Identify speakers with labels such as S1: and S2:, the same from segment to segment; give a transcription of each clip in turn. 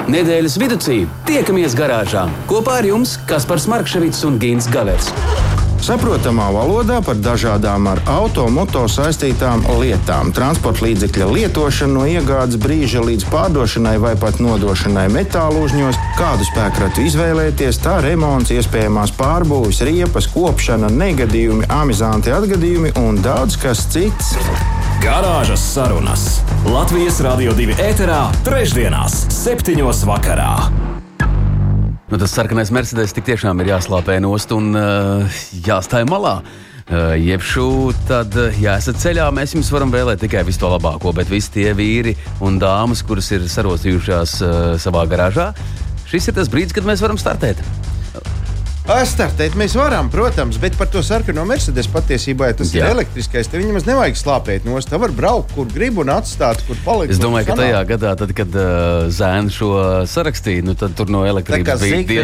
S1: Nedēļas viducī tiekamies garāžā. Kopā ar jums Kaspars Markševits un Gints Gavers.
S2: Saprotamā valodā par dažādām ar auto-moto saistītām lietām. Transporta līdzekļa lietošanu no iegādes brīža līdz pārdošanai vai pat nodošanai metālu uzņos, kādu spēkratu izvēlēties, tā remonts, iespējamās pārbūves, riepas, kopšana, negadījumi, amizanti atgadījumi un daudz kas cits.
S3: Garāžas sarunas Latvijas Radio 2 ēterā trešdienās 7:00 vakarā.
S1: Nu, tas sarkanais Mercedes tik tiešām ir jāslāpē nost un jāstāj malā. Jebšu, tad, ja esat ceļā, mēs jums varam vēlēt tikai visu to labāko, bet visi tie vīri un dāmas, kuras ir sarosījušās savā garāžā, šis ir tas brīdis, kad mēs varam startēt.
S2: Startēt mēs varam, protams, bet par to sarkano Mercedes patiesībā tas ir elektriskais. Te viņam nevajag slāpēt nost. Tā var braukt, kur grib un atstāt, kur palikt.
S1: Es domāju, ka tajā gadā, tad, kad Zēna šo sarakstīja, nu, tad tur no elektrības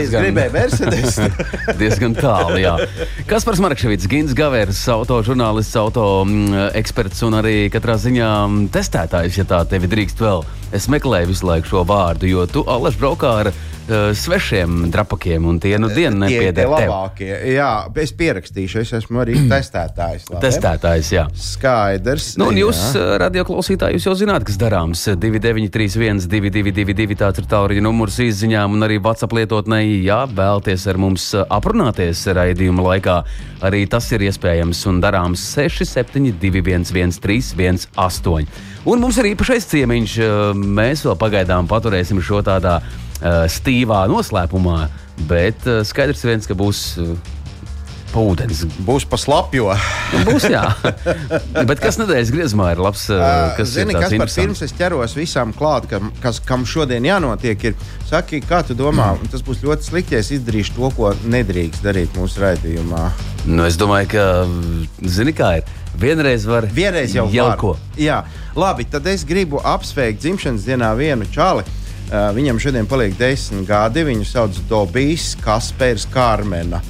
S1: bija diezgan tālu. Jā. Kaspars Markševits, Gints Gavers, autožurnālists, autoeksperts un arī katrā ziņā testētājs, ja tā tevi drīkst vēl. Es meklēju visu laiku šo vārdu, jo tu, Alaž, braukā ar svešiem drapakiem, un tie dienu nepieder tev.
S2: Jā, es pierakstīšu, es esmu arī testētājs.
S1: Testētājs, jā.
S2: Skaidrs.
S1: Nu, un jūs, radioklausītāji, jūs jau zināt, kas darāms. 2931 222, tāds ir tālruņa numurs izziņām, un arī WhatsApp lietotnei, jā, vēlties ar mums aprunāties raidījuma laikā. Arī tas ir iespējams un darāms 6721 1318. Un mums ir īpašais ciemiņš. Mēs vēl pagaidām paturēsim šo tādā stīvā noslēpumā, bet skaidrs viens, ka būs pa ūdens.
S2: Būs pa slapjo.
S1: Būs, jā. Bet kas nedēļas griezumā ir labs, kas
S2: zini,
S1: ir tāds
S2: interesants? Pirms es ķeros visam klāt, kam šodien jānotiek, ir, saki, kā tu domā, un tas būs ļoti slikti, ja es izdarīšu to, ko nedrīkst darīt mūsu raidījumā.
S1: Nu, es domāju, ka, zini, kā ir. Vienreiz jau ko.
S2: Jā, labi, tad es gribu apsveikt dzimšanas dienā vienu čali. Viņam šodien paliek 10 gadi. Viņu sauc Dobijs Kaspers Kārmena.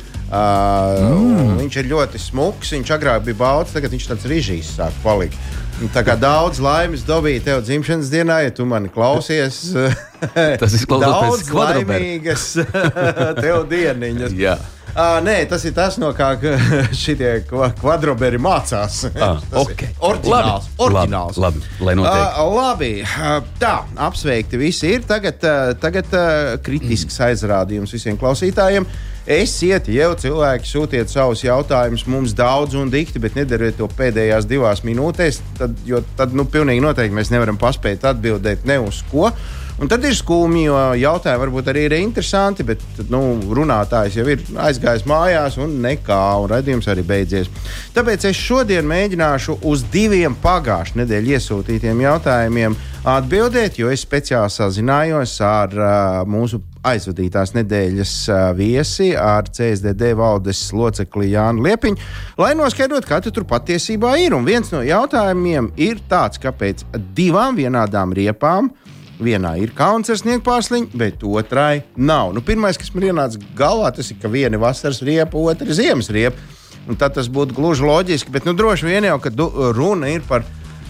S2: Viņš ir ļoti smuks. Viņš agrāk bija balts, tagad viņš tāds rižīs sāk palikt. Tā kā daudz laimes, Dobija, tev dzimšanas dienā, ja tu mani klausies.
S1: Tas izklausās pēc
S2: kvadrobera. Daudz laimīgas tev dieniņas.
S1: Jā.
S2: Nē, tas ir tas, no kā šitie kvadroberi mācās.
S1: Okay.
S2: Oriģināls.
S1: Labi, lai notiek.
S2: Labi, tā, apsveikti visi ir. Tagad kritisks aizrādījums visiem klausītājiem. Esiet jau cilvēki, sūtiet savus jautājumus mums daudz un dikti, bet nedariet to pēdējās 2 minūtēs, jo tad pilnīgi noteikti mēs nevaram paspēt atbildēt ne uz ko. Un tad ir skumji, jo jautājumi varbūt arī ir interesanti, bet runātājs jau ir aizgājis mājās un nekā, un raidījums arī beidzies. Tāpēc es šodien mēģināšu uz 2 pagājušā nedēļa iesūtītiem jautājumiem atbildēt, jo es speciāli sazinājos ar mūsu aizvadītās nedēļas viesi, ar CSDD valdes locekli Jānu Liepiņu, lai noskaidrotu, kā tur patiesībā ir. Un viens no jautājumiem ir tāds, kāpēc 2 vienādām riepām vienā ir kauns ar sniegpārsliņu, bet otrai nav. Pirmais, kas man ienāca galvā, tas ir, ka viena ir vasaras riepa, otra ir ziemas riepa. Un tad tas būtu gluži loģiski, bet droši vien jau, kad runa ir par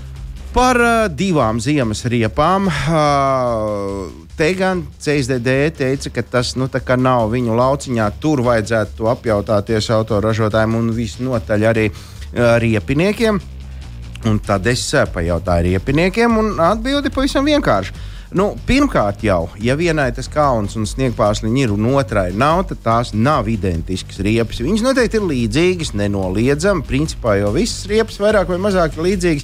S2: 2 ziemas riepām. Te gan CSDD teica, ka tas tā kā nav viņu lauciņā. Tur vajadzētu to apjautāties autoražotājiem un visnotaļ arī riepiniekiem. Un tad es pajautāju riepiniekiem, un atbildi pavisam vienkārši. Pirmkārt jau, ja vienai tas kauns un sniegpārsliņi ir un otrai nav, tad tās nav identiskas riepas. Viņas noteikti ir līdzīgas, nenoliedzami. Principā jau visas riepas vairāk vai mazāk ir līdzīgas.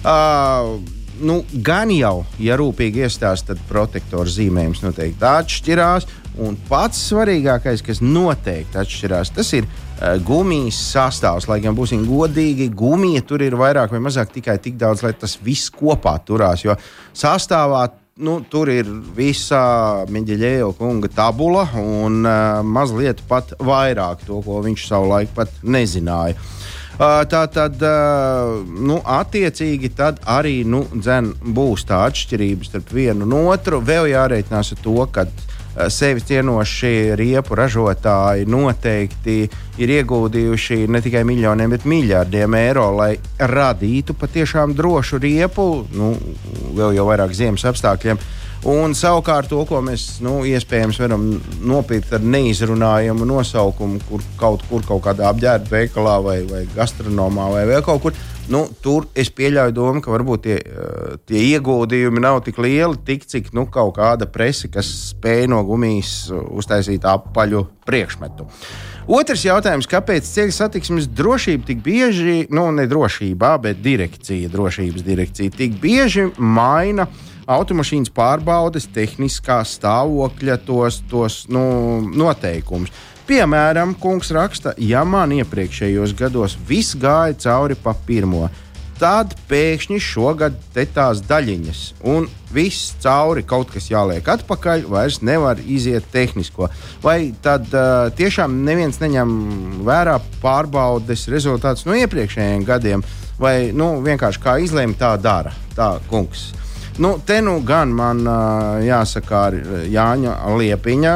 S2: Gan jau, ja rūpīgi iestāst, tad protektoru zīmējums noteikti atšķirās. Un pats svarīgākais, kas noteikti atšķirās, tas ir gumijas sastāvs. Lai gan būsim godīgi, gumija tur ir vairāk vai mazāk tikai tik daudz, lai tas viss kopā turās. Jo sastāvā tur ir visa Meģeļejo kunga tabula un mazliet pat vairāk to, ko viņš savulaik pat nezināja. Tātad, attiecīgi, tad arī būs tā atšķirības starp vienu un otru. Vēl jārēķinās ar to, ka sevi cienoši riepu ražotāji noteikti ir ieguldījuši ne tikai miljoniem, bet miljardiem eiro, lai radītu patiešām drošu riepu, vēl jau vairāk ziemas apstākļiem Un savukārt to, ko mēs iespējams varam nopirkt ar neizrunājamu nosaukumu, kaut kādā apģērba veikalā vai gastronomā vai vēl kaut kur, tur es pieļauju domu, ka varbūt tie ieguldījumi nav tik lieli, cik kaut kāda prese, kas spēj no gumijas uztaisīt apaļu priekšmetu. Otrs jautājums, kāpēc ceļu satiksmes drošība tik bieži, ne drošībā, bet drošības direkcija tik bieži maina automašīnas pārbaudes tehniskā stāvokļa tos noteikumus. Piemēram, kungs raksta, ja man iepriekšējos gados viss gāja cauri pa pirmo, tad pēkšņi šogad te tās daļiņas un viss cauri kaut kas jāliek atpakaļ, vairs nevar iziet tehnisko. Vai tad tiešām neviens neņem vērā pārbaudes rezultātus no iepriekšējiem gadiem, vai vienkārši kā izlēma tā dara, tā kungs. Te gan man jāsaka ar Jāņa Liepiņa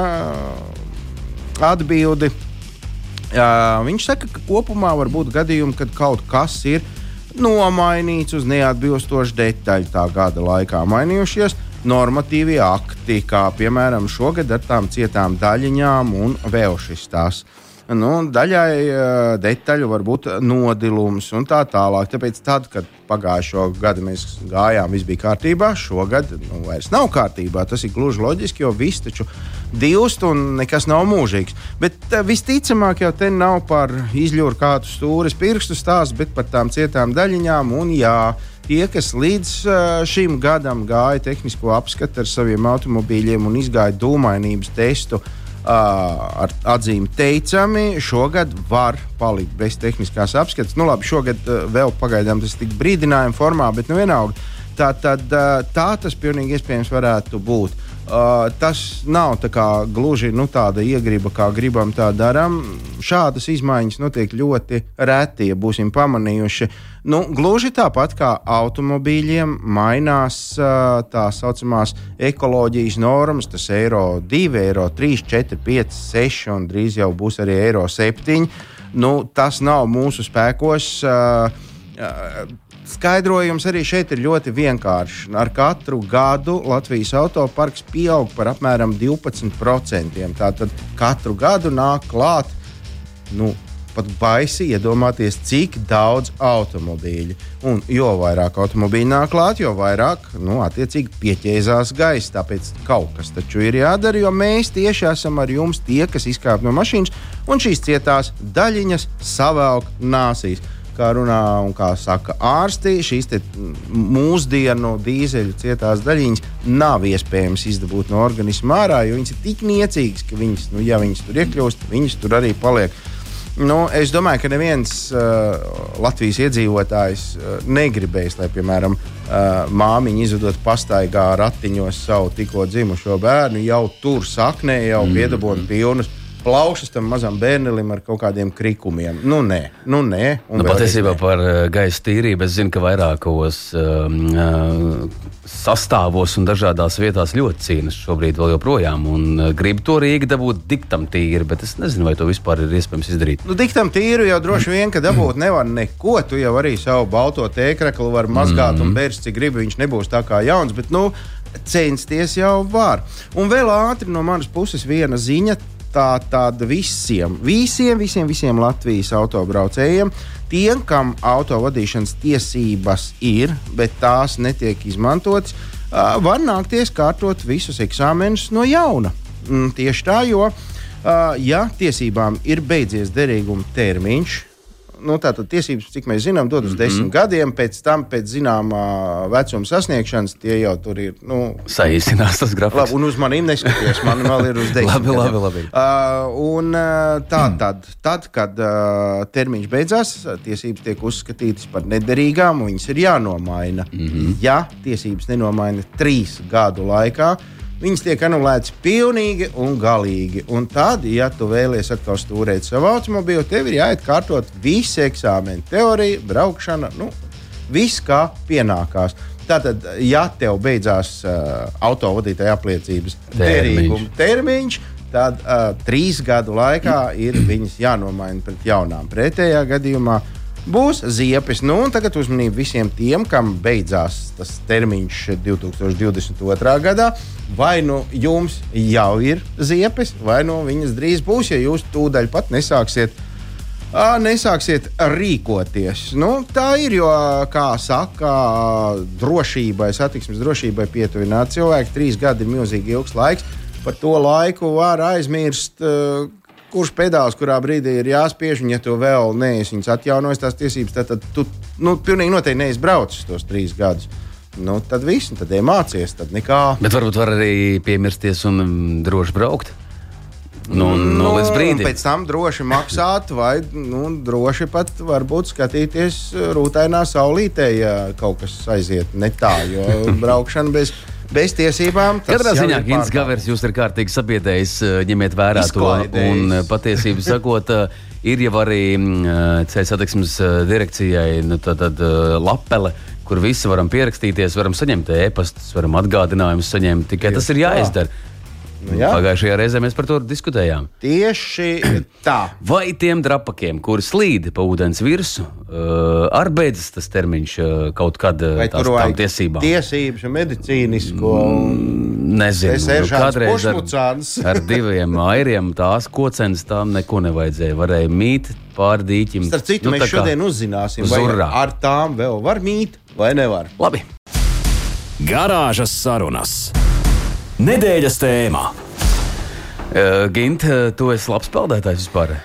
S2: atbildi. Viņš saka, ka kopumā var būt gadījumi, kad kaut kas ir nomainīts uz neatbilstošu detaļu tā gada laikā. Mainījušies normatīvie akti, kā piemēram šogad ar tām cietām daļiņām un vēl šis tās. Daļai detaļu var būt nodilums un tā tālāk. Tāpēc tad, kad pagājušo gadu mēs gājām, viss bija kārtībā, šogad vairs nav kārtībā. Tas ir gluži loģiski, jo viss taču dilst un nekas nav mūžīgs. Bet visticamāk jau te nav par izļūru kādu stūres pirkstu stāsts, bet par tām cietām daļiņām. Un jā, tie, kas līdz šim gadam gāja tehnisko apskatu ar saviem automobīļiem un izgāja dūmainības testu, ar atzīmi teicami, šogad var palikt bez tehniskās apskates. Labi, šogad vēl pagaidām tas tik brīdinājuma formā, bet vienalga. Tā tas pilnīgi iespējams varētu būt. Tas nav gluži tāda iegriba, kā gribam, tā darām. Šādas izmaiņas notiek ļoti reti, ja būsim pamanījuši. Gluži tāpat kā automobīļiem mainās tā saucamās ekoloģijas normas, tas Eiro 2, Eiro 3, 4, 5, 6 un drīz jau būs arī Eiro 7. Tas nav mūsu spēkos. Skaidrojums arī šeit ir ļoti vienkāršs. Ar katru gadu Latvijas autoparks pieaug par apmēram 12%. Tātad katru gadu nāk klāt, pat baisi iedomāties, cik daudz automobīļu. Un jo vairāk automobīļu nāk klāt, jo vairāk, attiecīgi pieķēzās gaisa. Tāpēc kaut kas taču ir jādara, jo mēs tieši esam ar jums tie, kas izkāp no mašīnas un šīs cietās daļiņas savelk nāsīs. Kā runā un kā saka ārsti, šīs mūsdienu dīzeļu cietās daļiņas nav iespējams izdabūt no organisma ārā, jo viņas ir tik niecīgas, ka viņas, ja viņas tur iekļūst, viņas tur arī paliek. Es domāju, ka neviens Latvijas iedzīvotājs negribēs, lai, piemēram, māmiņa izvedot pastaigā ratiņos savu tikko dzimušo bērnu, jau tur saknē, jau piedabona pilnus plaušas tam mazam bērnelim ar kaut kādiem krikumiem. Nē.
S1: Patiesībā par gaisa tīrību es zinu, ka vairākos sastāvos un dažādās vietās ļoti cīnas šobrīd vēl joprojām un grib to Rīga dabūt diktam tīri, bet es nezinu, vai to vispār ir iespējams izdarīt.
S2: Diktam tīru jau droši vien, ka dabūt nevar neko. Tu jau arī savu balto tēkreklu var mazgāt un bērst, cik gribi, viņš nebūs tā kā jauns, bet censties jau var. Un vēl ātri no manas puses viena ziņa. Tāda visiem Latvijas autobraucējiem, tiem, kam autovadīšanas tiesības ir, bet tās netiek izmantotas, var nākties kārtot visus eksāmenus no jauna. Tieši tā, jo, ja tiesībām ir beidzies derīguma termiņš, tātad tiesības, cik mēs zinām, dod uz 10 gadiem, pēc tam, pēc zināmā vecuma sasniegšanas, tie jau tur ir,
S1: saīsinās tas grafiks.
S2: Labi, un uz manīm neskaties, man vēl ir uz 10 gadiem.
S1: Labi.
S2: Tad, kad termiņš beidzās, tiesības tiek uzskatītas par nederīgām, un viņas ir jānomaina. Ja tiesības nenomaina 3 gadu laikā, viņas tiek anulētas pilnīgi un galīgi. Un tad, ja tu vēlies atkal stūrēt savu automobīlu, tev ir jāiet kārtot visi eksāmeni, teorija, braukšana, viss kā pienākās. Tātad, ja tev beidzās autovadītāja apliecības derīguma termiņš, tad 3 gadu laikā ir viņas jānomaina pret jaunām. Pretējā gadījumā būs ziepes. Nu, un tagad uzmanību visiem tiem, kam beidzās tas termiņš 2022. gadā. Vai nu jums jau ir ziepes, vai nu viņas drīz būs, ja jūs tūdaļ pat nesāksiet rīkoties. Nu, tā ir, jo, kā saka, satiksmes drošībai pietuvināt cilvēki. 3 gadi ir milzīgi ilgs laiks. Par to laiku var aizmirst, kurš pedāls, kurā brīdī ir jāspiež, un ja tu vēl neesi viņas atjaunojas tās tiesības, tad tu pilnīgi noteikti neizbraucis tos 3 gadus. Nu, tad viss, tad mācies, tad nekā.
S1: Bet varbūt var arī piemirsties un droši braukt? Līdz brīdim.
S2: Pēc tam droši maksāt, vai droši pat varbūt skatīties rūtainā saulītē, ja kaut kas aiziet ne tā, jo braukšana bez tiesībām.
S1: Katrā ziņā Gins Gavers jūs ir kārtīgi sabiedējis, ņemiet vērā to. Un patiesību sakot, ir jau arī ceļu satiksmes direkcijai tad lapele, kur visi varam pierakstīties, varam saņemt e-pastus, varam atgādinājumus saņemt. Tikai tas ir jāizdara. Pagājušajā reizē mēs par to diskutējām.
S2: Tieši tā.
S1: Vai tiem drapakiem, kuri slīd pa ūdens virsu, ar beidzas tas termiņš kaut kad tām tiesībām?
S2: Tiesības un medicīnisko.
S1: Nezinu. Kādreiz ar 2 airiem tās kocenes tām neko nevajadzēja. Varēja mīt pār dīķim.
S2: Starp citu, mēs šodien uzzināsim, vai ar tām vēl var mīt vai nevar.
S1: Labi.
S3: Garāžas sarunas. Nedēļas tēmā.
S1: Gint, tu esi labs peldētājs vispār?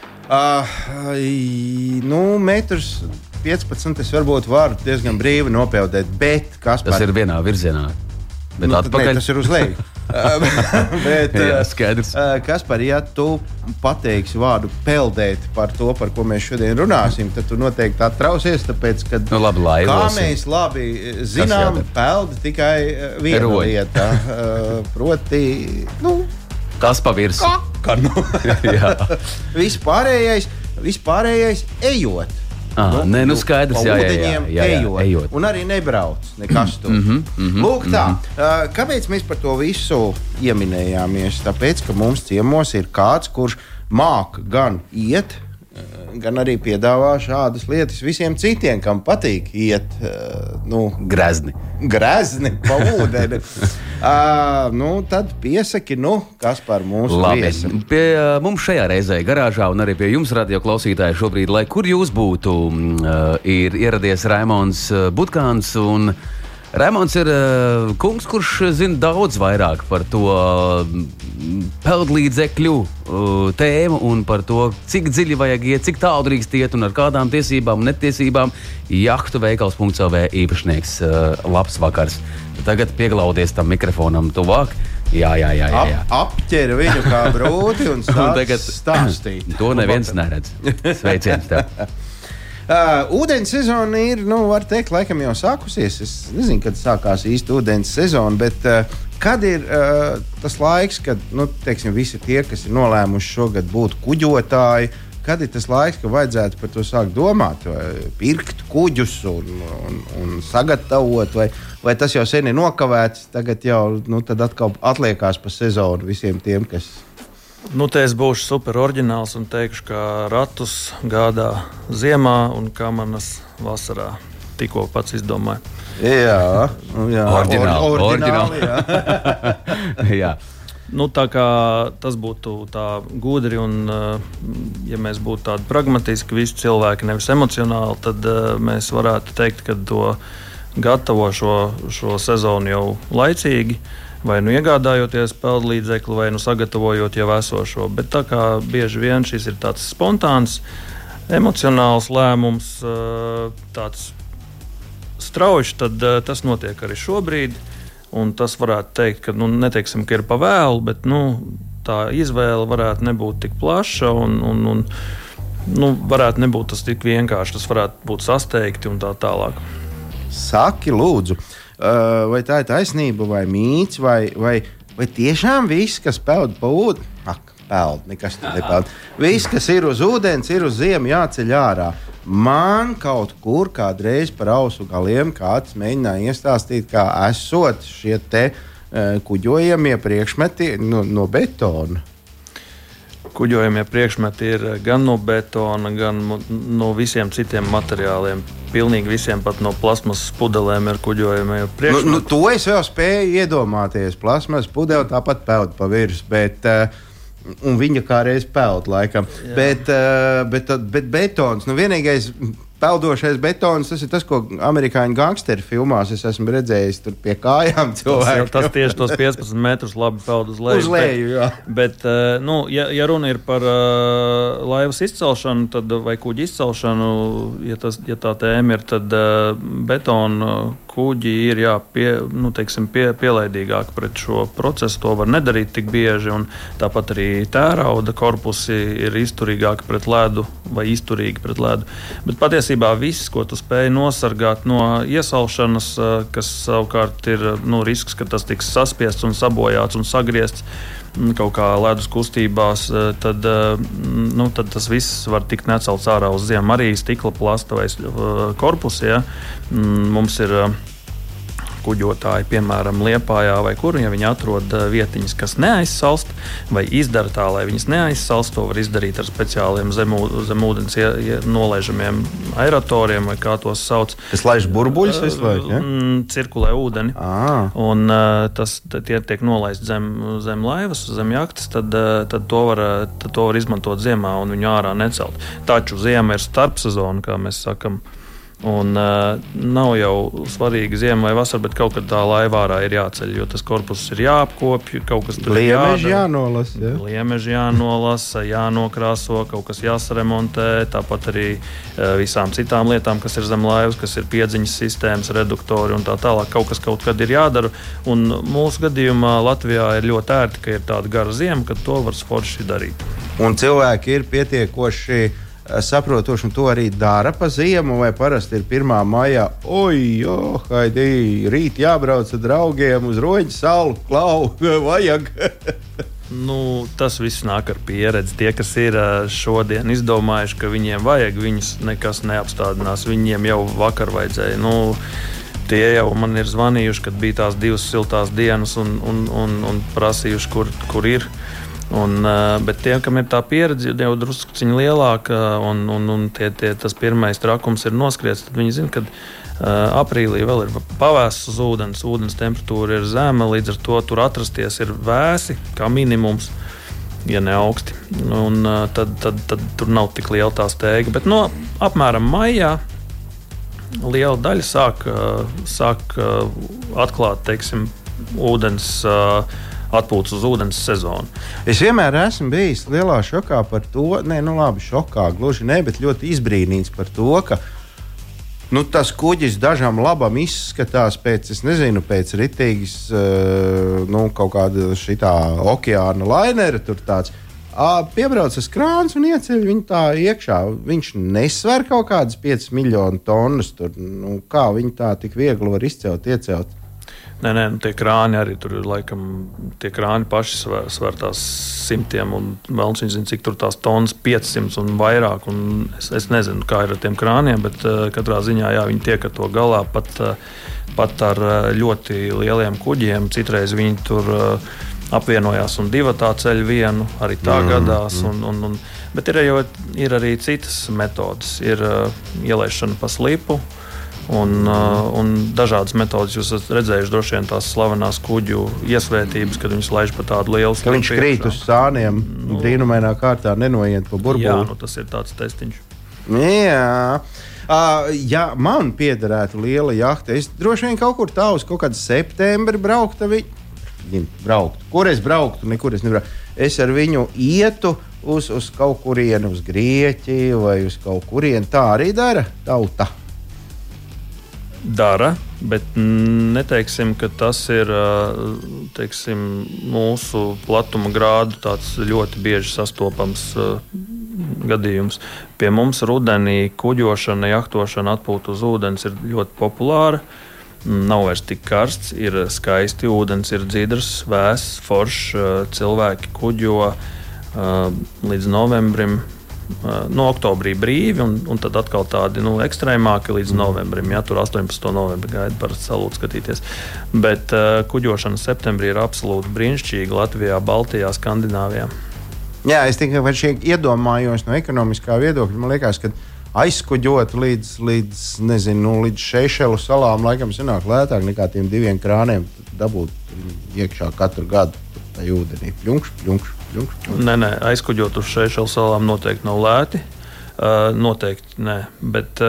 S2: 1,15 es varbūt varu diezgan brīvi nopeldēt, bet kas
S1: tas ir vienā virzienā? Bet atpakaļ?
S2: Tas ir uz leju. Bet,
S1: jā, skaidrs.
S2: Kaspar, ja tu pateiksi vārdu peldēt par to, par ko mēs šodien runāsim, tad tu noteikti atrausies, tāpēc, ka
S1: labi,
S2: kā mēs labi zinām, pelda tikai viena lieta. Proti,
S1: tas pa virsu.
S2: Vispārējais ejot.
S1: Skaidrs,
S2: ejot. Un arī nebrauc nekas tur. Lūk tā, kāpēc mēs par to visu ieminējāmies? Tāpēc, ka mums ciemos ir kāds, kurš māk gan iet, gan arī piedāvā šādas lietas visiem citiem, kam patīk iet grezni pa ūdeni. Tad piesaki, kas par mūsu viesu.
S1: Pie mums šajā reizē garāžā un arī pie jums, radio klausītāji, šobrīd, lai kur jūs būtu, ir ieradies Raimonds Butkāns. Un Raimonds ir kungs, kurš zina daudz vairāk par to peldlīdzekļu tēmu un par to, cik dziļi vajag iet, cik tālu drīkst iet un ar kādām tiesībām un netiesībām. Jahtu veikals.lv īpašnieks. Labs vakars. Tagad pieglaudies tam mikrofonam tuvāk. Jā.
S2: Apķer viņu kā brūti un stāstīt.
S1: To neviens neredz. Sveiciens tev.
S2: Ūdens sezona ir, var teikt, laikam jau sākusies. Es nezinu, kad sākās īsti ūdens sezona, bet kad ir tas laiks, kad teiksim, visi tie, kas ir nolēmuši šogad būt kuģotāji, kad ir tas laiks, ka vajadzētu par to sākt domāt, vai pirkt kuģus un sagatavot, vai tas jau sen ir nokavēts, tagad jau tad atkal atliekās pa sezonu visiem tiem, kas...
S4: Te es būšu super oriģināls un teikšu, ka ratus gādā ziemā un kamanas vasarā. Tikko pats izdomāju.
S2: Jā.
S1: Oriģināli. Jā.
S4: Tā kā tas būtu tā gudri un, ja mēs būtu tādi pragmatiski, visi cilvēki, nevis emocionāli, tad mēs varētu teikt, ka to gatavo šo sezonu jau laicīgi. Vai iegādājoties peldlīdzekli, vai sagatavojot jau esošo. Bet tā kā bieži vien šis ir tāds spontāns, emocionāls lēmums, tāds strauji, tad tas notiek arī šobrīd. Un tas varētu teikt, ka neteiksim, ka ir pa vēlu, bet tā izvēle varētu nebūt tik plaša un varētu nebūt tas tik vienkārši. Tas varētu būt sasteigti un tā tālāk.
S2: Saki, lūdzu. Vai tā ir taisnība, vai mīts, vai tiešām viss, kas peld pa ūdeni, nekas tur nepeld. Viss, kas ir uz ūdens, ir uz ziemu jāceļ ārā. Man kaut kur kādreiz par ausu galiem kāds mēģināja iestāstīt, kā esot šie te kuģojamie priekšmeti no betona.
S4: kuģojumie priekšmeti ir gan no betona, gan no visiem citiem materiāliem. Pilnīgi visiem, pat no plasmasas pudelēm ir kuģojumie priekšmeti.
S2: To es vēl spēju iedomāties. Plasmasas pudele tāpat peld pa virs, bet... un viņa kā reiz peld, laikam. Bet betons, vienīgais peldošais betons, tas ir tas, ko amerikāņu gangsteri filmās es esmu redzējis tur pie kājām cilvēku.
S4: Tas tieši tos 15 metrus labi peld uz leju.
S2: Uz leju, jā.
S4: Bet ja runa ir par laivas izcelšanu, tad, vai kuģi izcelšanu, ja tā tēma ir, tad betona kuģi ir pielaidīgāki pret šo procesu. To var nedarīt tik bieži, un tāpat arī tērauda korpusi ir izturīgāki pret ledu vai izturīgi pret ledu. Bet patiesībā viss, ko tu spēj nosargāt no iesalšanas, kas savukārt ir risks, ka tas tiks saspiests un sabojāts un sagriezts kaut kā ledus kustībās, tad tas viss var tikt necelts ārā uz ziem. Arī stikla plasta vai korpusi. Ja? Mums ir kuģotāji, piemēram, Liepājā vai kur, ja viņi atrod vietiņas, kas neaizsalst, vai izdara tā, lai viņas neaizsalst, to var izdarīt ar speciāliem zemūdens nolaižamiem aeratoriem, vai kā tos sauc.
S2: Tas laiž burbuļus visu laiku, ja?
S4: Cirkulē ūdeni. Un tie tiek nolaist zem laivas, zem jahtas, tad to var izmantot ziemā un viņu ārā necelt. Taču ziema ir starpsezona, kā mēs sakam. Un nav jau svarīgi ziema vai vasara, bet kaut kad tā laiva ārā ir jāceļ, jo tas korpus ir jāapkopj, kaut kas tur ir jādara. Liemeži jānolasa, jānokrāso, kaut kas jāsaremontē, tāpat arī visām citām lietām, kas ir zem laivas, kas ir piedziņas sistēmas, reduktori un tā tālāk. Kaut kad ir jādara, un mūsu gadījumā Latvijā ir ļoti ērti, ka ir tāda gara ziema, kad to var forši darīt.
S2: Un cilvēki ir pietiekoši saprotoši, un to arī dara pa ziemu, vai parasti ir 1. maijā. Rīt jābrauc ar draugiem uz Roņu salu, vajag.
S4: Tas viss nāk ar pieredzi. Tie, kas ir šodien izdomājuši, ka viņiem vajag, viņus nekas neapstādinās. Viņiem jau vakar vajadzēja. Tie jau man ir zvanījuši, kad bija tās 2 siltās dienas un prasījuši, kur ir. Bet tiem, kam ir tā pieredze, jau druskuciņi lielāka un tas pirmais trakums ir noskriets, tad viņi zina, ka aprīlī vēl ir pavēsts uz ūdens temperatūra ir zema, līdz ar to tur atrasties ir vēsi, kā minimums, ja ne augsti. Tad tur nav tik liela tā steiga. Bet apmēram maijā liela daļa sāk atklāt, teiksim, ūdens atpūtas uz ūdens sezonu.
S2: Es vienmēr esmu bijis lielā šokā par to, šokā gluži ne, bet ļoti izbrīnīts par to, ka tas kuģis dažam labam izskatās pēc ritīgas, kaut kāda šitā okeāna lainera, tur tāds piebraucas krāns un ieceļ viņu tā iekšā. Viņš nesver kaut kādas 5 miljonu tonnas, tur, kā viņi tā tik viegli var iecelt.
S4: Nē, tie krāni arī tur ir laikam, tie krāni paši sver tās simtiem un velns viņš zina, cik tur tās tonnas 500 un vairāk. Un es nezinu, kā ir ar tiem krāniem, bet katrā ziņā viņi tiek ar to galā pat ar ļoti lieliem kuģiem. Citreiz viņi tur apvienojās un 2 tā ceļ vienu, arī tā gadās. Bet ir arī citas metodas. Ir ielaišana pa slipu. Un dažādas metodas jūs esat redzējuši, droši vien tās slavenās kuģu iesvētības, kad viņus laiž pa tādu lielu slipu.
S2: Viņš krīt uz sāniem, brīnumainā kārtā nenoiet pa burbuli.
S4: Jā, tas ir tāds testiņš.
S2: Jā. Ja man piederētu liela jahta, es droši vien kaut kur tā uz kaut kādu septembri brauktu. Kur es brauktu? Nekur es nebrauktu. Es ar viņu ietu uz kaut kurienu, uz Grieķiju vai uz kaut kurienu. Tā arī dara tauta.
S4: Dara, bet neteiksim, ka tas ir mūsu platuma grādu tāds ļoti bieži sastopams gadījums. Pie mums rudenī kuģošana, jahtošana, atpūta uz ūdens ir ļoti populāra. Nav vairs tik karsts, ir skaisti ūdens, ir dzidrs, vēss, foršs, cilvēki kuģo līdz novembrim. Oktobrī brīvi, un tad atkal tādi ekstrēmāki līdz novembrim. Ja, tur 18. novembri gaida par salūtu skatīties. Bet kuģošana septembrī ir absolūti brīnišķīga Latvijā, Baltijā, Skandināvijā.
S2: Jā, es tikai iedomājos no ekonomiskā viedokļa. Man liekas, ka aizkuģot līdz Seišelu salām laikam sanāk lētāk nekā tiem 2 krāniem dabūt iekšā katru gadu tajā ūdenī. Pļunkš.
S4: Nē, aizkuģot uz Seišelu salām noteikti nav lēti. Noteikti nē, bet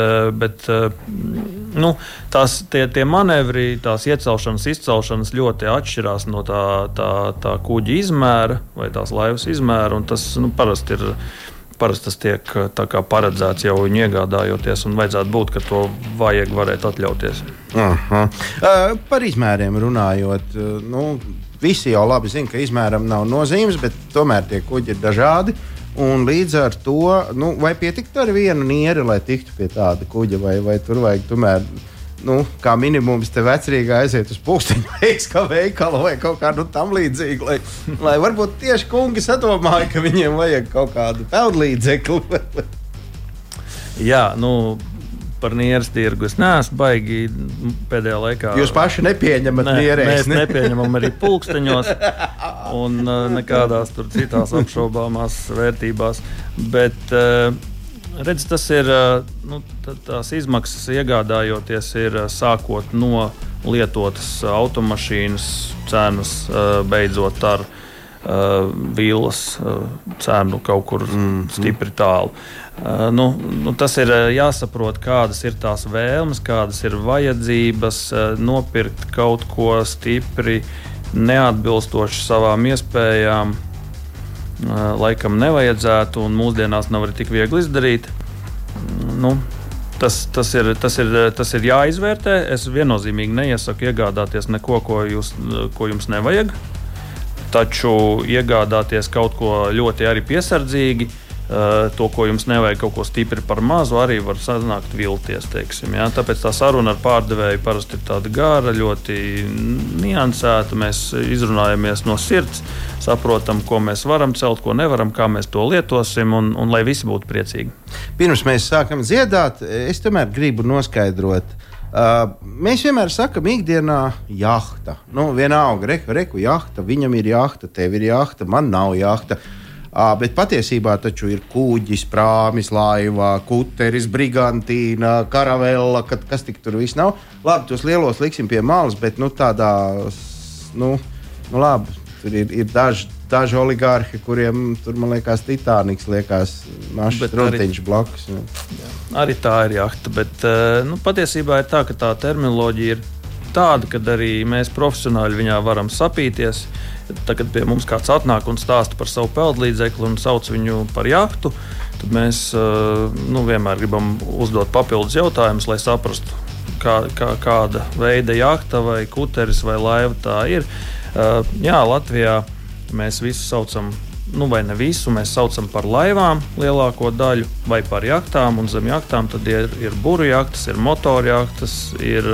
S4: tie manevri, tās iecelšanas, izcelšanas ļoti atšķirās no tā kuģa izmēra vai tās laivas izmēra. Tas parasti tas tiek tā kā paredzēts jau viņu iegādājoties, un vajadzētu būt, ka to varētu atļauties.
S2: Par izmēriem runājot, visi jau labi zina, ka izmēram nav nozīmes, bet tomēr tie kuģi ir dažādi. Un līdz ar to, vai pietiktu ar vienu nieri, lai tiktu pie tāda kuģa, vai tur vajag tomēr, kā minimums te vecrīgā aiziet uz pulksteņu veikalu vai kaut kādu tam līdzīgu, lai varbūt tieši kungi sadomāja, ka viņiem vajag kaut kādu peldlīdzekli.
S4: Jā, par nieres tirgu es neesmu baigi pēdējā laikā.
S2: Jūs paši nepieņemat nierēs?
S4: Mēs nepieņemam arī pulksteņos un nekādās tur citās apšaubāmās vērtībās. Bet, redz, tas ir, tās izmaksas iegādājoties ir sākot no lietotas automašīnas cenas, beidzot ar vīlas cenu kaut kur stipri tālu. Tas ir jāsaprot, kādas ir tās vēlmes, kādas ir vajadzības, nopirkt kaut ko stipri neatbilstoši savām iespējām. Laikam nevajadzētu, un mūsdienās nav arī tik viegli izdarīt. Tas ir jāizvērtē. Es viennozīmīgi neiesaku iegādāties neko, ko jums nevajag, taču iegādāties kaut ko ļoti arī piesardzīgi. To, ko jums nevajag, kaut ko stipri par mazu, arī var sanākt vilties. Tāpēc tā saruna ar pārdevēju parasti ir tāda gara, ļoti niansēta. Mēs izrunājamies no sirds, saprotam, ko mēs varam celt, ko nevaram, kā mēs to lietosim, un lai visi būtu priecīgi.
S2: Pirms mēs sākam dziedāt, es tomēr gribu noskaidrot. Mēs vienmēr sakam, ikdienā jahta. Vienalga, reku jahta, viņam ir jahta, tev ir jahta, man nav jahta. Bet patiesībā taču ir kuģis, prāmis, laiva, kuteris, brigantīna, karavela, kas tik tur viss nav. Labi, tos lielos liksim pie malas, bet tādās, labi, tur ir daži oligārhi, kuriem tur, man liekas, Titaniks liekas mašs truntiņš blakus.
S4: Arī tā ir jahta, bet patiesībā ir tā, ka tā terminoloģija ir tāda, ka arī mēs profesionāļi viņā varam sapīties. Tagad pie mums kāds atnāk un stāsta par savu peldlīdzekli un sauc viņu par jahtu, tad mēs vienmēr gribam uzdot papildus jautājumus, lai saprastu, kāda veida jahta vai kuteris vai laiva tā ir. Jā, Latvijā mēs visu saucam, vai ne visu, mēs saucam par laivām lielāko daļu vai par jahtām, un zem jahtām tad ir buru jahtas, ir motoru jahtas, ir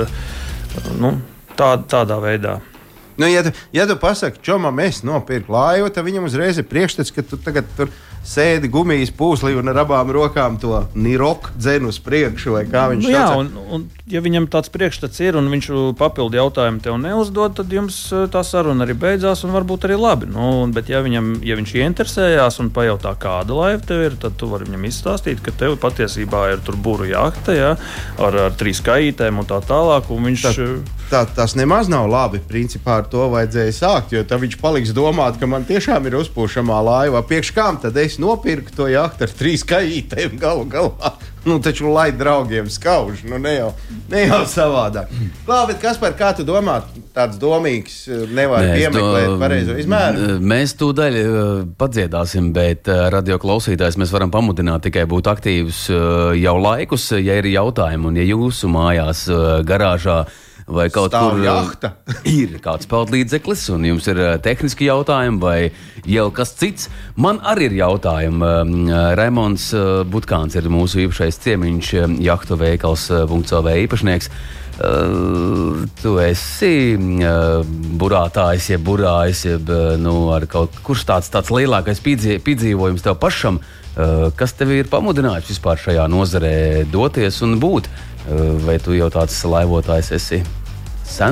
S4: tādā veidā.
S2: Ja tu pasaki, čomam, es nopirku laivu, tad viņam uzreiz ir priekšstats, ka tu tagad tur sēdi gumijas pūslī un ar abām rokām to niroku dzenu uz priekšu, vai kā viņš
S4: sauc. Jā, un ja viņam tāds priekšstats ir un viņš papildu jautājumu tev neuzdod, tad jums tā saruna arī beidzās un varbūt arī labi. Bet ja viņš ieinteresējās un pajautā, kāda laiva tev ir, tad tu vari viņam izstāstīt, ka tev patiesībā ir tur buru jahta, ja, ar 3 kaitēm un tā tālāk. Un viņš...
S2: Tas nemaz nav labi. Principā ar to vajadzēja sākt, jo tad viņš paliks domāt, ka man tiešām ir uzpūšamā laiva. Priekš kām tad es nopirku to jahtu ar 3 kaitēm galu galā? Taču lai draugiem skauž, ne jau savādāk. Labi, bet Kaspar, kā tu domā, tāds domīgs nevar piemeklēt pareizo izmēru?
S1: Mēs tūdaļ padziedāsim, bet radio klausītājs mēs varam pamudināt tikai būt aktīvs jau laikus, ja ir jautājumi, un ja jūsu mājās garāžā vai kaut
S2: stāv
S1: kur
S2: jahta
S1: ir kāds peldlīdzeklis, un jums ir tehniski jautājumi vai jau kas cits. Man arī ir jautājumi. Raimonds Butkāns ir mūsu īpašais ciemiņš, jahtu veikals.lv īpašnieks. Tu esi burātājs, jeb burājs, jeb ar kaut kurš tāds lielākais piedzīvojums tev pašam, kas tev ir pamudinājis vispār šajā nozarē doties un būt? Vai tu jau tāds laivotājs esi sens?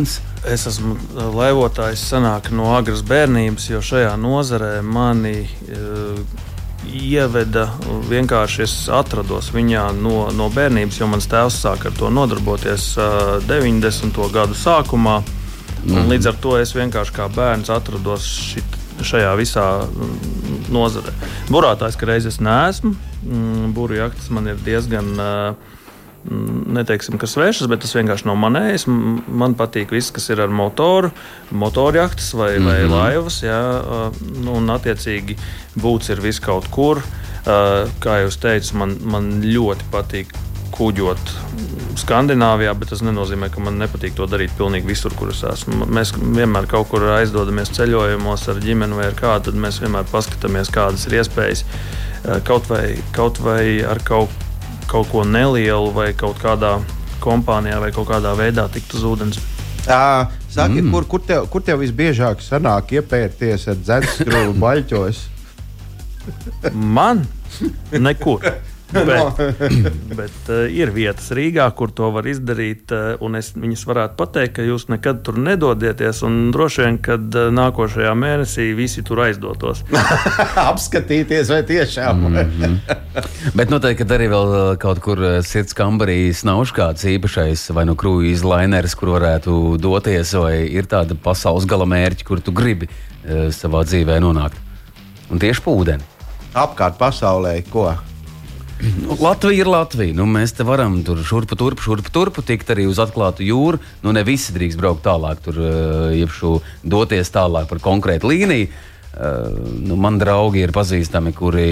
S4: Es esmu laivotājs sanāk no agras bērnības, jo šajā nozarē mani ieveda vienkārši es atrados viņā no bērnības, jo mans tēvs sāka ar to nodarboties 90. gadu sākumā. Un līdz ar to es vienkārši kā bērns atrados šajā visā nozarē. Burātājs, ka reiz es neesmu. Buru jahtas man ir diezgan neteiksim, ka svešas, bet tas vienkārši nav manējis. Man patīk viss, kas ir ar motorjahtas vai laivas, jā, un attiecīgi būts ir viss kaut kur. Kā jūs teicu, man ļoti patīk kuģot Skandināvijā, bet tas nenozīmē, ka man nepatīk to darīt pilnīgi visur, kur es esmu. Mēs vienmēr kaut kur aizdodamies ceļojumos ar ģimeni vai ar kādu, tad mēs vienmēr paskatāmies, kādas ir iespējas kaut vai ar kaut ko nelielu vai kaut kādā kompānijā vai kaut kādā veidā tikt uz ūdens.
S2: Saki, kur tev visbiežāk sanāk iepērties ar dzenskrūvu baļķos?
S4: Man? Nekur. Bet ir vietas Rīgā, kur to var izdarīt, un es viņus varētu pateikt, ka jūs nekad tur nedodieties, un droši vien, kad nākošajā mēnesī visi tur aizdotos.
S2: Apskatīties, vai tiešām.
S1: Bet noteikti, kad arī vēl kaut kur sirds kambarī snauž kāds īpašais, vai no kruīza lainers, kur varētu doties, vai ir tāda pasaules gala mērķi, kur tu gribi savā dzīvē nonākt. Un tieši pa ūdeni.
S2: Apkārt pasaulē, ko?
S1: Latvija ir Latvija. Mēs te varam tur šurpu turpu, tikt arī uz atklātu jūru. Ne visi drīkst braukt tālāk, tur jebšu doties tālāk par konkrētu līniju. Man draugi ir pazīstami, kuri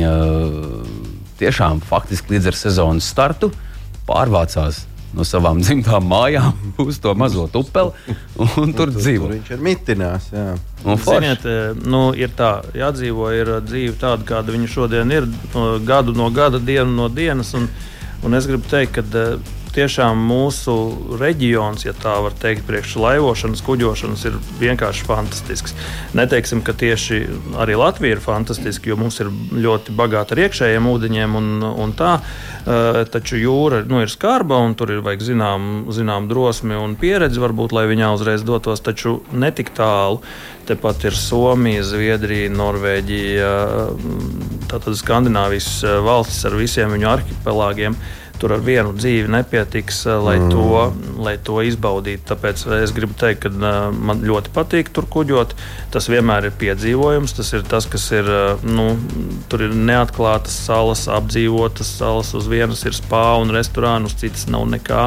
S1: tiešām faktiski līdz ar sezonas startu pārvācās no savām dzimtām mājām uz to mazo tupeli un tur dzīvo.
S2: Tur viņš ir mitinās, jā.
S4: Ziniet, ir tā, jādzīvo ir dzīve tāda, kāda viņa šodien ir, gadu no gada, dienu no dienas, un es gribu teikt, ka tiešām mūsu reģions, ja tā var teikt, priekš laivošanas, kuģošanas ir vienkārši fantastisks. Neteiksim, ka tieši arī Latvija ir fantastiska, jo mums ir ļoti bagāta ar iekšējiem ūdeņiem un tā, taču jūra ir skarba un tur ir vajag zinām drosmi un pieredzi varbūt, lai viņā uzreiz dotos, taču netik tālu. Tepat ir Somija, Zviedrija, Norvēģija, tātad Skandināvijas valstis ar visiem viņu arhipelāgiem. Tur ar vienu dzīvi nepietiks, lai to izbaudītu. Tāpēc es gribu teikt, ka man ļoti patīk tur kuģot. Tas vienmēr ir piedzīvojums. Tas ir tas, kas ir, tur ir neatklātas salas, apdzīvotas salas. Uz vienas ir spā un restorāni, uz citas nav nekā.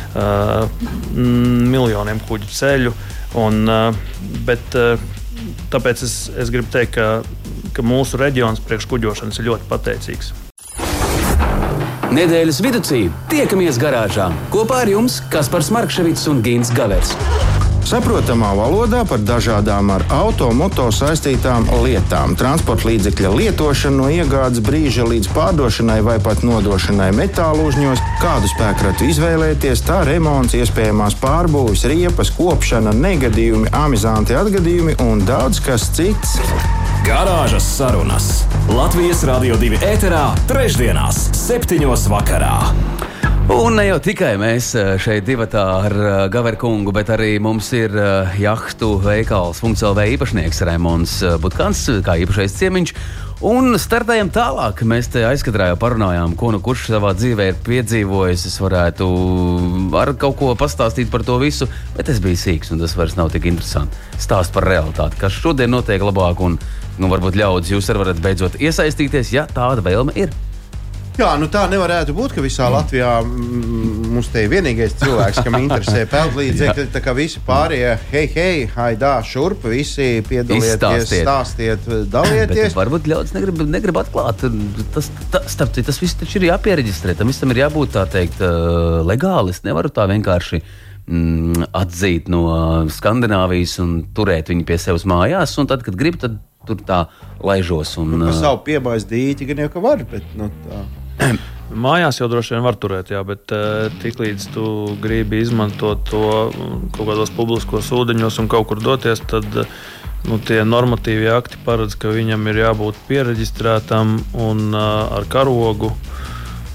S4: Miljoniem kuģu ceļu. Bet tāpēc es gribu teikt, ka mūsu reģions priekš kuģošanas ir ļoti pateicīgs.
S3: Nedēļas viducī tiekamies garāžā. Kopā ar jums Kaspars Markševits un Gins Gavers.
S2: Saprotamā valodā par dažādām ar auto-moto saistītām lietām. Transporta līdzekļa lietošana no iegādes brīža līdz pārdošanai vai pat nodošanai metālu uzņos, kādu spēkratu izvēlēties, tā remonts, iespējamās pārbūves, riepas, kopšana, negadījumi, amizanti atgadījumi un daudz kas cits.
S3: Garāžas sarunas Latvijas Radio 2 ēterā trešdienās 7:00 vakarā.
S1: Un ne jau tikai mēs šeit divatā ar Gaverkungu, bet arī mums ir jahtu veikals .lv īpašnieks Raimons Butkans, kā īpašais ciemiņš. Un startējam tālāk. Mēs te aizkadrā jau parunājām, ko kurš savā dzīvē ir piedzīvojis. Es varētu ar kaut ko pastāstīt par to visu, bet es biju sīks un tas vairs nav tik interesanti. Stāst par realitāti, kas šodien notiek labāk un varbūt ļaudis jūs arī varat beidzot iesaistīties, ja tāda vēlme ir.
S2: Jā, tā nevarētu būt, ka visā Latvijā mums te ir vienīgais cilvēks, kam interesē peldlīdzekļi, tā kā visi pārējie, hei, haidā, šurp, visi piedalieties, stāstiet, dalieties.
S1: Bet varbūt ļaudis negrib atklāt. Tas viss taču ir jāpiereģistrē, tam visam ir jābūt, tā teikt, legāli. Es nevaru tā vienkārši atzīt no Skandināvijas un turēt viņu pie sevis mājās, un tad, kad gribu, tad tur tā laižos.
S2: Par savu piebājas dīķi gan jau ka var, bet tā.
S4: Mājās jau droši vien var turēt, jā, bet tiklīdz tu gribi izmantot to kaut kādos publiskos ūdeņos un kaut kur doties, tad tie normatīvie akti paredz, ka viņam ir jābūt piereģistrētam un ar karogu.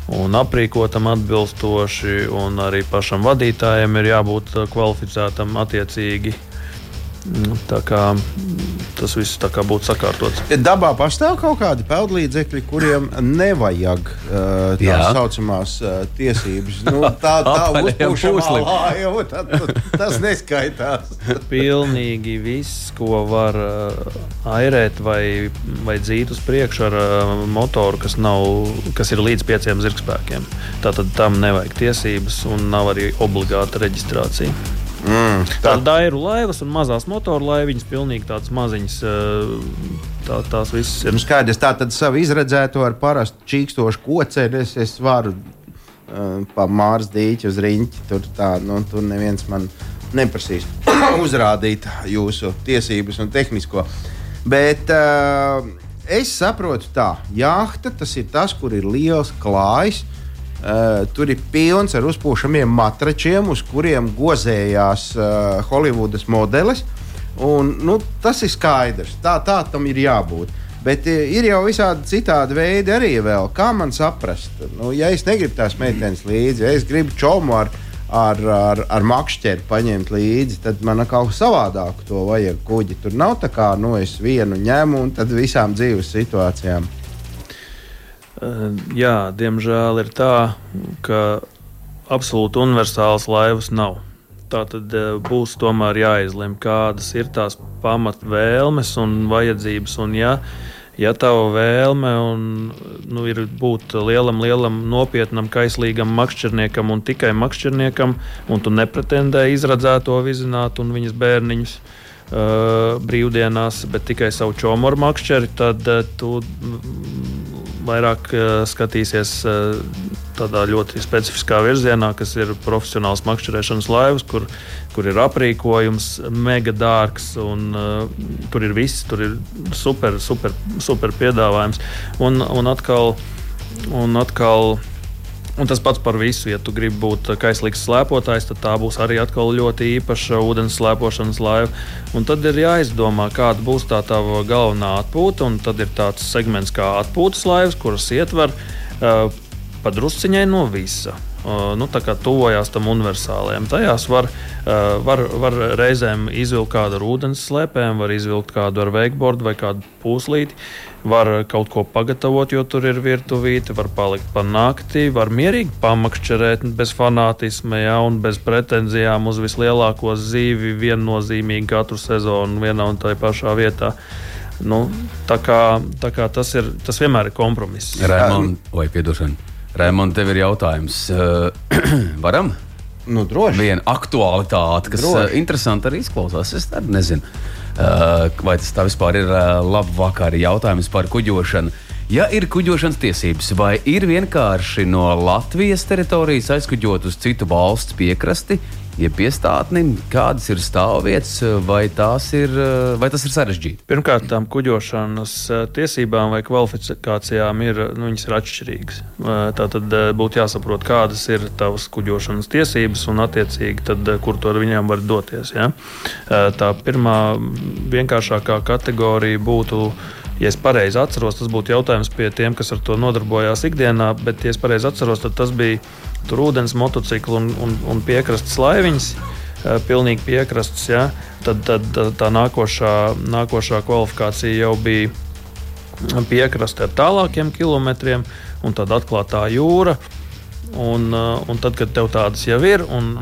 S4: un aprīkotam atbilstoši, un arī pašam vadītājiem ir jābūt kvalificētam attiecīgi. Tā kā tas viss tā kā būtu sakārtots.
S2: Dabā pastāv kaut kādi peldlīdzekļi, kuriem nevajag tā saucamās tiesības. Tā uzpūšamā laiva, tas neskaitās.
S4: Pilnīgi viss, ko var airēt vai dzīt uz priekšu ar motoru, kas ir līdz 5 zirgspēkiem. Tātad tam nevajag tiesības un nav arī obligāta reģistrācija. Dairu laivas un mazās motoru laiviņas, pilnīgi tādas maziņas, tās visas ir.
S2: Skaidrs, tā tad savu izredzēto ar parastu čīkstošu koceri es varu pa Māras dīķi uz riņķi, tur neviens man neprasīs uzrādīt jūsu tiesības un tehnisko. Bet es saprotu tā, jahta tas ir tas, kur ir liels klājs. Tur ir pilns ar uzpūšamiem matračiem, uz kuriem gozējās Holivudas modelis. Un, tas ir skaidrs. Tā tam ir jābūt. Bet ir jau visādi citādi veidi arī vēl. Kā man saprast? Ja es negribu tās meitenes līdzi, ja es gribu čomu ar makšķeri paņemt līdzi, tad man kaut kā savādāku to vajag kuģi. Tur nav tā kā es vienu ņemu un tad visām dzīves situācijām.
S4: Jā, diemžēl ir tā, ka absolūti universālas laivas nav. Tātad būs tomēr jāizlem, kādas ir tās pamatvēlmes un vajadzības. Un ja tava vēlme ir būt lielam, nopietnam, kaislīgam makšķerniekam un tikai makšķerniekam, un tu nepretendē izradzēto vizināt un viņas bērniņus brīvdienās, bet tikai savu čomoru makšķeri, tad tu vairāk skatīsies tādā ļoti specifiskā virzienā, kas ir profesionāls makšķerēšanas laivas, kur ir aprīkojums mega dārgs un kur ir viss, tur ir super piedāvājums. Un tas pats par visu. Ja tu gribi būt kaislīgs slēpotājs, tad tā būs arī atkal ļoti īpaša ūdens slēpošanas laiva. Un tad ir jāizdomā, kāda būs tā tava galvenā atpūta. Un tad ir tāds segments kā atpūtas laivas, kuras ietver padrusciņai no visa. Tā kā tuvojās tam universālajam. Tajās var reizēm izvilkt kādu ar ūdens slēpēm, var izvilkt kādu ar wakeboardu vai kādu pūslīti. Var kaut ko pagatavot, jo tur ir virtuvīte, var palikt pa nakti, var mierīgi pamakšķerēt bez fanātisma, un bez pretenzijām uz vislielāko zīvi viennozīmīgi katru sezonu vienā un tajā pašā vietā. Tā kā tas vienmēr ir kompromiss.
S1: Raimond, tev ir jautājums. Varam?
S2: Droši.
S1: Viena aktualitāte, kas interesanti arī izklausās. Es nezinu, vai tas tā vispār ir labvakar jautājums par kuģošanu. Ja ir kuģošanas tiesības, vai ir vienkārši no Latvijas teritorijas aizkuģot uz citu valsts piekrasti, ja piestātni, kādas ir stāvvietas, vai tas ir sarežģīti?
S4: Pirmkārt, tām kuģošanas tiesībām vai kvalifikācijām viņas ir atšķirīgas. Tātad būtu jāsaprot, kādas ir tavas kuģošanas tiesības un attiecīgi, tad, kur to ar viņām var doties. Ja? Tā pirmā vienkāršākā kategorija būtu, ja es pareizi atceros, tas būtu jautājums pie tiem, kas ar to nodarbojās ikdienā, bet, ja es pareizi atceros, tad tas bija tur ūdens motociklu un piekrastes laiviņas, pilnīgi piekrastes, ja? Tad tā nākošā kvalifikācija jau bija piekraste ar tālākiem kilometriem, un tad atklātā jūra. Un tad, kad tev tādas jau ir,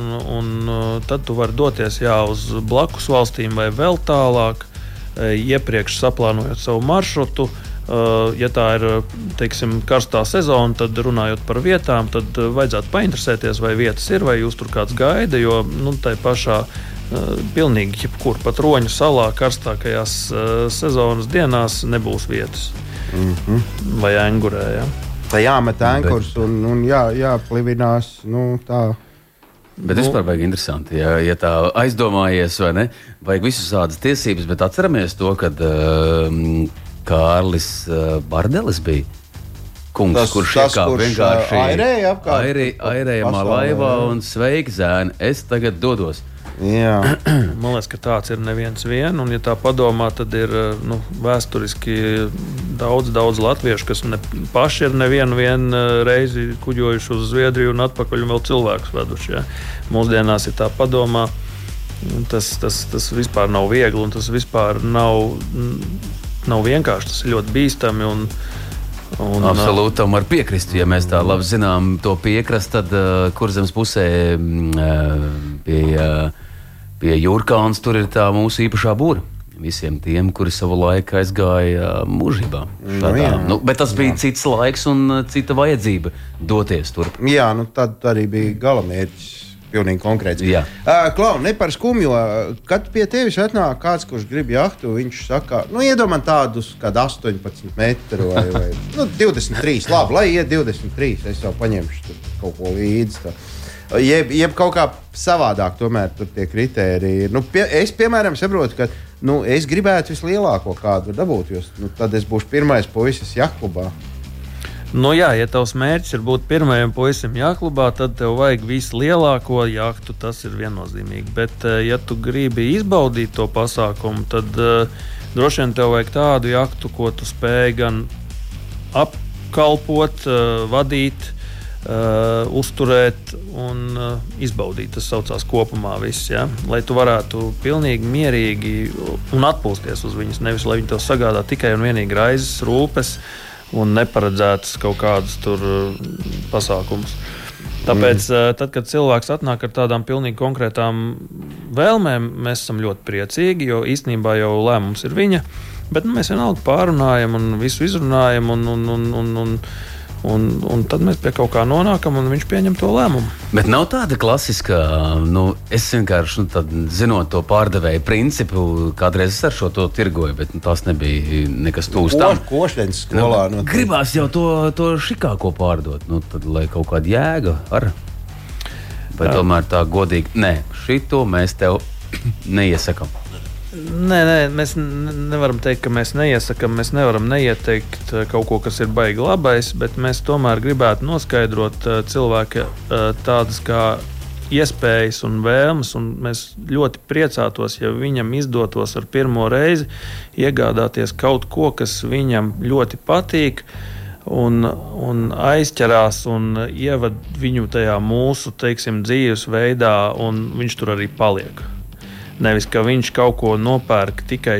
S4: tad tu vari doties uz blakus valstīm vai vēl tālāk, iepriekš saplānojot savu maršrutu. Ja tā ir, teiksim, karstā sezona, tad runājot par vietām, tad vajadzētu painteresēties, vai vietas ir, vai jūs tur kāds gaida, jo tai pašā pilnīgi jebkur, pat Roņu salā karstākajās sezonas dienās nebūs vietas. Vai Engurē, ja?
S2: Tā jāmet ankurs un jāplivinās, tā.
S1: Bet vispār vajag interesanti, ja tā aizdomājies, vai ne, vajag visus tādas tiesības, bet atceramies to, kad Kārlis Bardelis bija kungs, kurš vienkārši airējamā laivā un sveiki, zēni, es tagad dodos.
S2: Jā.
S4: Man liekas, ka tāds ir neviens vien, un ja tā padomā, tad ir vēsturiski daudz latviešu, kas paši ir nevienu reizi kuģojuši uz Zviedriju un atpakaļ un vēl cilvēkus veduši. Ja. Mūsdienās ir tā padomā, tas vispār nav viegli un tas vispār nav vienkārši, tas ir ļoti bīstami.
S1: Absolūti, tam var piekrist. Ja mēs tā labi zinām to piekrast, tad Kurzemes pusē pie Jūrkalns tur ir tā mūsu īpašā būra. Visiem tiem, kuri savu laiku aizgāja mūžībā. Bet tas bija cits laiks un cita vajadzība doties turp.
S2: Jā, tad arī bija galamērķis. Pilnīgi konkrēts. Klau, ne par skumju, kad pie tevis atnāk kāds, kurš grib jahtu, viņš saka, iedomā tādus kādu 18 metru vai 23, labi, lai iet 23, es jau paņemšu tur kaut ko līdzi. Jeb kaut kā savādāk tomēr tur tie kritēriji. Es, piemēram, saprotu, ka es gribētu vislielāko kādu dabūt, jo tad es būšu pirmais puisis jahtklubā.
S4: Ja tavs mērķis ir būt pirmajam puisim jahtklubā, tad tev vajag vislielāko jahtu, tas ir viennozīmīgi. Bet, ja tu gribi izbaudīt to pasākumu, tad droši vien tev vajag tādu jahtu, ko tu spēj gan apkalpot, vadīt, uzturēt un izbaudīt. Tas saucās kopumā viss, ja? Lai tu varētu pilnīgi mierīgi un atpūsties uz viņas, nevis lai viņi tev sagādā tikai un vienīgi raizes, rūpes un neparedzētas kaut kādas tur pasākumus. Tāpēc, tad, kad cilvēks atnāk ar tādām pilnīgi konkrētām vēlmēm, mēs esam ļoti priecīgi, jo īstenībā jau lēmums ir viņa, bet mēs vienalga pārunājam un visu izrunājam un tad mēs pie kaut kā nonākam un viņš pieņem to lēmumu.
S1: Bet nav tāda klasiska, es vienkārši, zinot to pārdevēju principu, kādreiz es ar šo to tirgoju, bet tās nebija nekas tūs tam.
S2: Košļens skolā.
S1: Gribās jau to šikāko pārdot, tad lai kaut kāda jēga ar. Vai tomēr tā godīgi, šito mēs tev neiesakam.
S4: Nē, mēs nevaram teikt, ka mēs neiesakām, mēs nevaram neieteikt kaut ko, kas ir baigi labais, bet mēs tomēr gribētu noskaidrot cilvēka tādas kā iespējas un vēlmes, un mēs ļoti priecātos, ja viņam izdotos ar pirmo reizi iegādāties kaut ko, kas viņam ļoti patīk un aizķerās un ievad viņu tajā mūsu, dzīves veidā, un viņš tur arī paliek. Nevis, ka viņš kaut ko nopērk tikai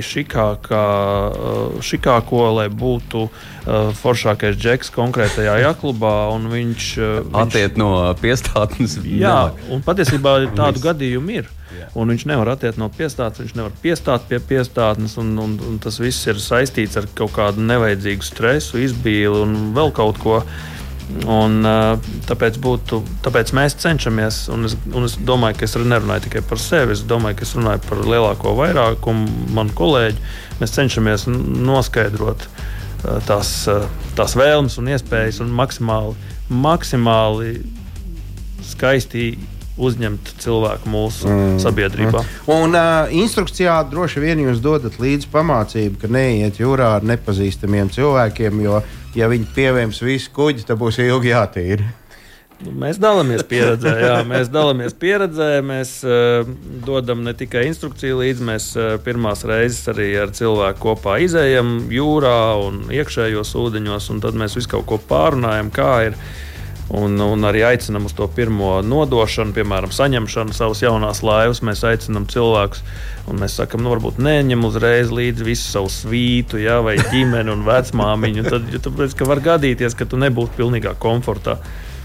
S4: šikāko, lai būtu foršākais džeks konkrētajā jahtklubā, un viņš
S1: attiet no piestātnes.
S4: Jā, un patiesībā tādu gadījumu ir. Un viņš nevar attiet no piestātnes, viņš nevar piestāt pie piestātnes, un tas viss ir saistīts ar kaut kādu nevajadzīgu stresu, izbīli un vēl kaut ko. Un, tāpēc mēs cenšamies, un es domāju, ka es nerunāju tikai par sevi, es domāju, ka es runāju par lielāko vairākumu manu kolēģi. Mēs cenšamies noskaidrot tās vēlmes un iespējas un maksimāli skaisti uzņemt cilvēku mūsu sabiedrībā.
S2: Un instrukcijā droši vien jūs dodat līdzi pamācību, ka neiet jūrā ar nepazīstamiem cilvēkiem, jo ja viņi pievēms visu kuģi, tad būs ilgi jātīra.
S4: Mēs dalāmies pieredzē, mēs dodam ne tikai instrukciju līdzi, mēs pirmās reizes arī ar cilvēku kopā izējam jūrā un iekšējos ūdeņos, un tad mēs visu kaut ko pārunājam, kā ir. Un arī aicinām uz to pirmo nodošanu, piemēram, saņemšanu savas jaunās laivas. Mēs aicinām cilvēkus, un mēs sakām, varbūt neņem uzreiz līdzi visu savu svītu, vai ģimeni un vecmāmiņu. Tāpēc, ka var gadīties, ka tu nebūtu pilnīgā komfortā.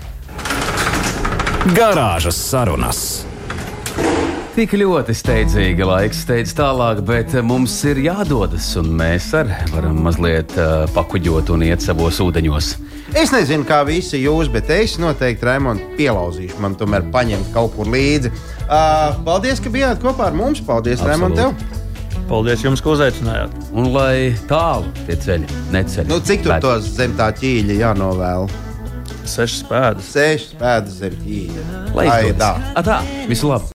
S3: Garāžas sarunas.
S1: Tik ļoti steidzīga laiks steidz tālāk, bet mums ir jādodas, un mēs arī varam mazliet pakuģot un iet savos ūdeņos.
S2: Es nezinu, kā visi jūs, bet es noteikti, Raimond, pielauzīšu. Man tomēr paņemt kaut kur līdzi. Paldies, ka bijāt kopā ar mums. Paldies, Raimond, tev.
S4: Paldies jums, ka uzaicinājāt.
S1: Un lai tālu tie ceļi neceļ.
S2: Cik tur tos zem tā ķīļa jānovēl?
S4: 6 pēdas.
S2: 6 pēdas zem ķīļa.
S1: Lai izdodas. Tā, visu labu.